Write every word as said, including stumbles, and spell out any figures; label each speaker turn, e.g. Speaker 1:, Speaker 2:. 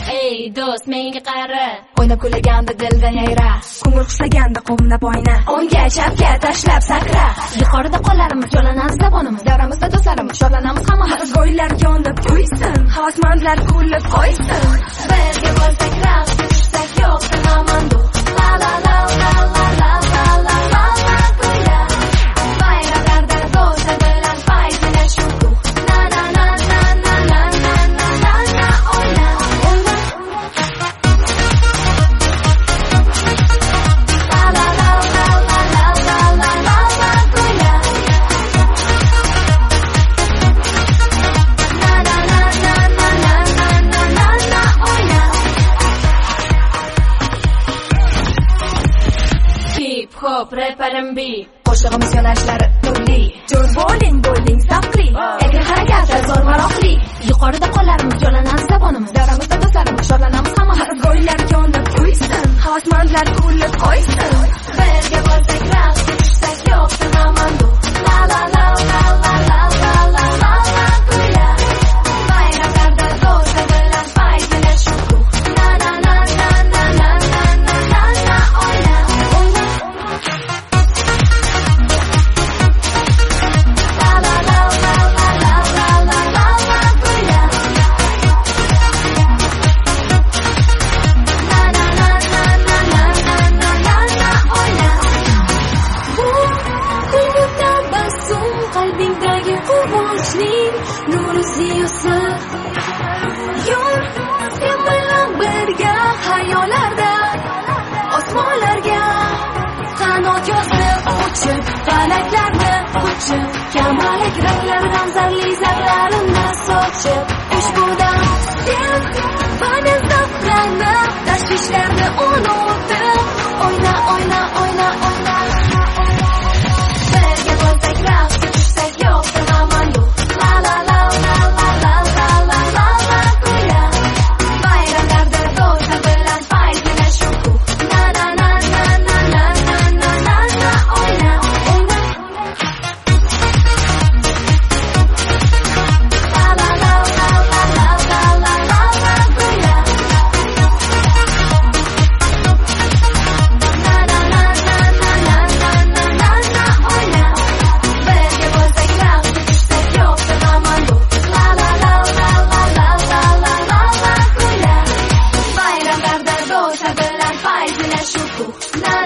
Speaker 1: ey do'st menga qara,
Speaker 2: o'ynab kulganda dildan yayra, ko'ngil xushlaganda qovunab oyna, o'ngga chapga tashlab sakra,
Speaker 1: yuqorida qo'llarimiz yo'lanamiz zamonimiz,
Speaker 2: davramizda do'stlarimiz sho'rlanamiz hammamiz, go'ylar yonib to'ysin, havasmandlar kulib qo'ysin,
Speaker 1: birga bo'lsak raqs tushsak yo'qdir amandu, la la la la la la la la la la kuyla, bayramlarda do'stlar bilan fayzlana shuku, na na na na na na na na na na o'yna o'yna, la la la la la la la la la la kuyla, na na na na na na na na na na o'yna. Hip hop rap R and B
Speaker 2: qo'shig'imiz yo'nalishlari turli, jo'r bo'ling bo'ling zavqli, erkin harakatlar zo'r maroqli,
Speaker 1: yuqorida qo'llarimiz yo'lanamiz zamonimiz,
Speaker 2: davramizda do'stlarimiz sho'rlanamiz hammamiz, go'ylar yonib to'ysin, havasmandlar kulib qo'ysin,
Speaker 1: birga bo'lsak raqs tushsak yo'qdir amandu, la la la la la la la la la la kuyla, bayramlarda do'stlar bilan fayzlana shuku, na na na na na na na na na na o'yna o'yna, la la la la la la la la la la kuyla, na na na na na na na na na na o'yna. Bu kulgu tabassum qalbingdagi quvonchning nuri ziyosi, yur sen bilan birga hayollarda osmonlarga qanot yozib uchib, falaklarni uchib, kamalak ranglardan zarli zarlarini sochib, ushbu dam sen va men zavqlanib, tashvishlarni unutib, o'yna o'yna o'yna o'yna, birga bo'lsak raqs tushsak yo'qdir amandu, la la la la la la la la la la kuyla, bayramlarda do'stlar bilan fayzlana shuku, na na na na na na na na na na o'yna o'yna, la la la la la la la la la la kuyla, na na na na na na na na na na o'yna, birga bo'lsak raqs tushsak yo'qdir amandu, la la la la la la la la la la kuyla, bayramlarda do'stlar bilan fayzlana shuku, na